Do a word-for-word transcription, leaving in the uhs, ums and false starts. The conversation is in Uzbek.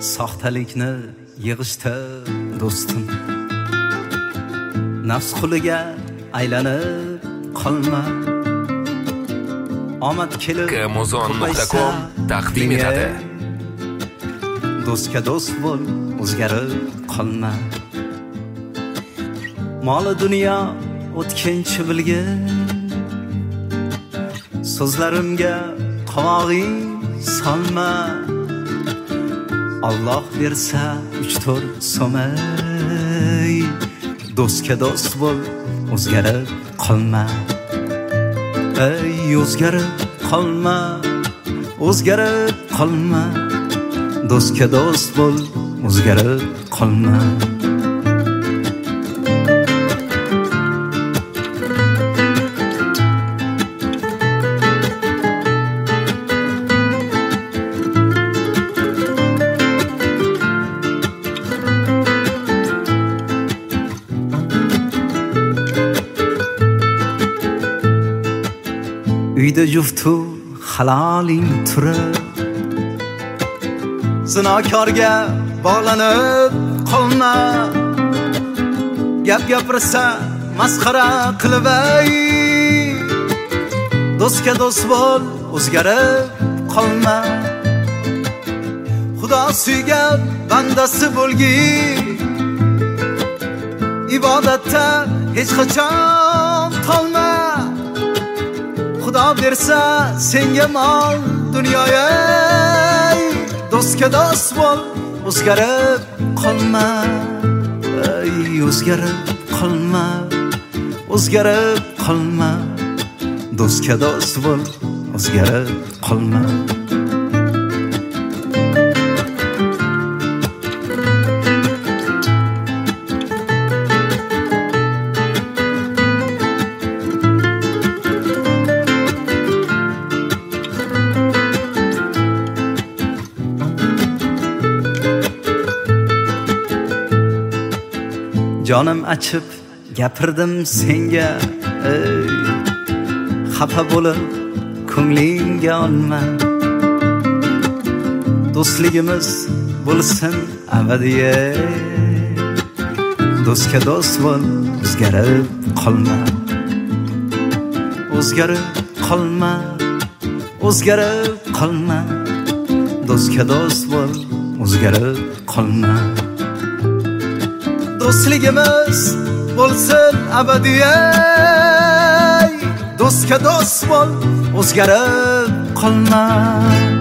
soxtalikni yig'ishtir do'stim. Nafs quliga aylanib qolma. Omad kelib Amazon nuqta com taqdim etadi. Do'stga do'st bo'l, o'zgarib qolma. Mol dunyo o'tkinchi bilgin. So'zlarimga qovog'ing solma. Alloh bersa uch to'rt so'may. Do'stga do'st bo'l, o'zgarib qolma. Ey o'zgarib qolma, o'zgarib qolma. Do'stga do'st bo'l, o'zgarib qolma. Uyda juftu haloling turib, zinokorga bog'lanib qolma. Gap gapirsa masxara qilib ey. Do'stga do'st bo'l, o'zgarib qolma. Xudo suygan bandasi bo'lgin. Ibodatda hech qachon qolma. Xudo bersa senga mol dunyoga. Do'stga do'st bo'l, o'zgarib qolma. Ey o'zgarib qolma, o'zgarib qolma. Do'stga do'st bo'l, o'zgarib qolma. Jonim achib gapirdim senga, ey xafa bo'lib ko'nglingga olma. Do'stligimiz bo'lsin abadiy. Do'stga do'st bo'l, o'zgarib qolma. O'zgarib qolma, o'zgarib qolma. Do'stga do'st bo'l, o'zgarib qolma. Do'stligimiz bo'lsin abadiy. Do'stga do'st bo'l, o'zgarib qolma.